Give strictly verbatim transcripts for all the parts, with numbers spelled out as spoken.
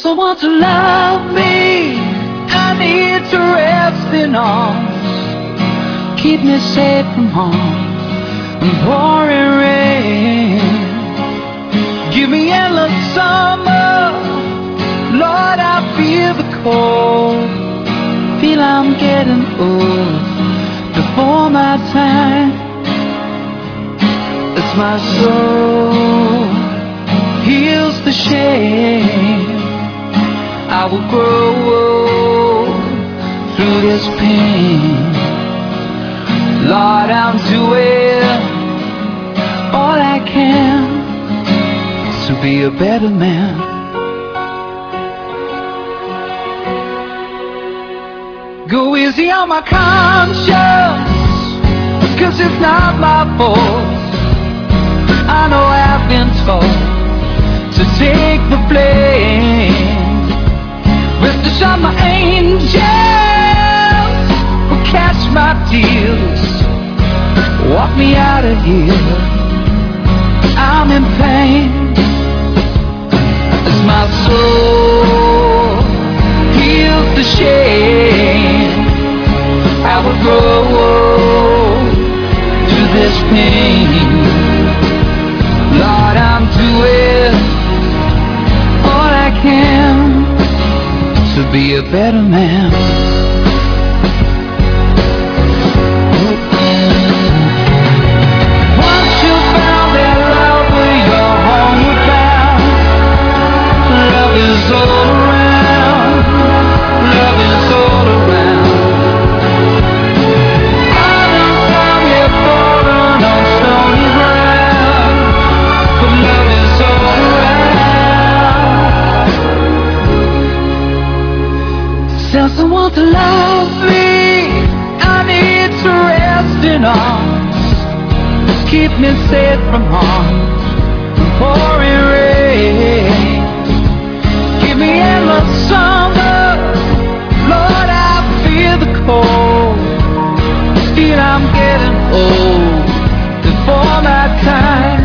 someone to love me. I need to rest in arms. Keep me safe from harm and pouring rain. Give me endless summer. Lord, I feel the cold. Feel I'm getting old before my time. As my soul heals the shame, I will grow through this pain. Lord, I'm doing all I can to be a better man. Go easy on my conscience, 'cause it's not my fault. I know I've been told to take the blame. Rest assured my angels will catch my tears, walk me out of here. I'm in pain. As my soul heals the shame, I will grow through this pain. Lord, I'm doing all I can to be a better man. Once you found that love where your homeward bound, love is all around, love is all around. Others down here falling on stony ground, but love is all around. Tell someone to love me. I need to rest in arms. Keep me safe from harm and pouring rain. Give me endless summer. Lord, I feel the cold. Feel I'm getting old before my time.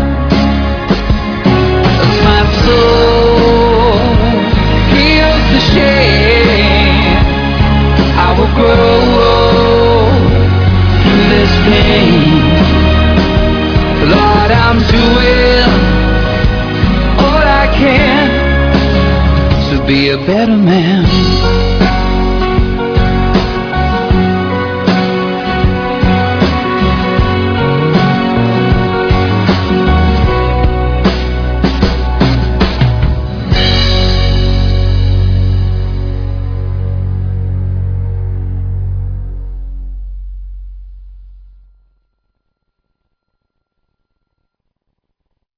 As my soul heals the shame, I will grow through this pain. Lord, I'm doing all I can to be a better man.